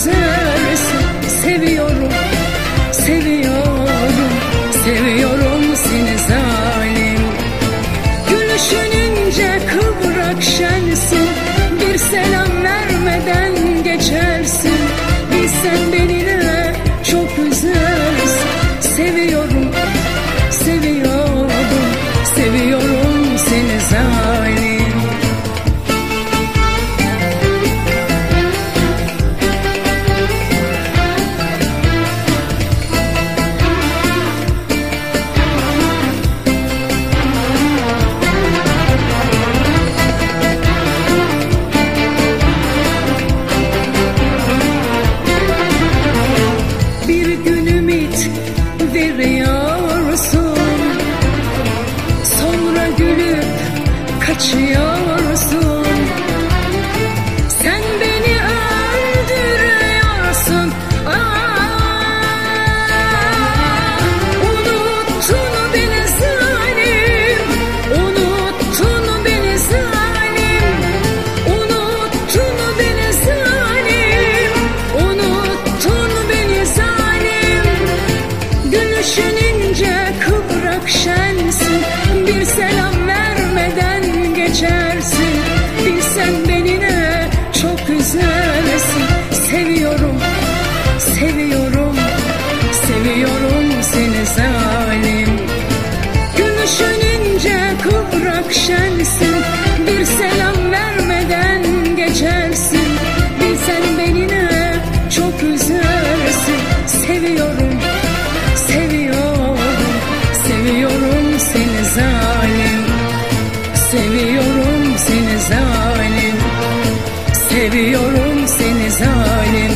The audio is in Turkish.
üzersin. Seviyorum, seviyorum, seviyorum seni zalim. Gülüşün ince kıvrak şensin, bir selam vermeden geçersin. Bilsen beni ne çok üzersin. Seviyorum, seviyorum, seviyorum seni zalim. Veriyorsun, sonra gülüp kaçıyorsun. Sen beni öldürüyorsun. Unuttun beni zalim, unuttun beni zalim, unuttun beni zalim, unuttun beni zalim. Gülüşün ince kıvrak şensin, bir selam vermeden geçersin. Bilsen beni ne çok üzersin. Seviyorum, seviyorum, seviyorum seni zalim. Gülüşün ince kıvrak şensin, bir selam vermeden geçersin. Bilsen beni ne çok üzersin. Seviyorum, seviyorum, seviyorum seni zalim. Seviyorum seni zalim, seviyorum seni zalim.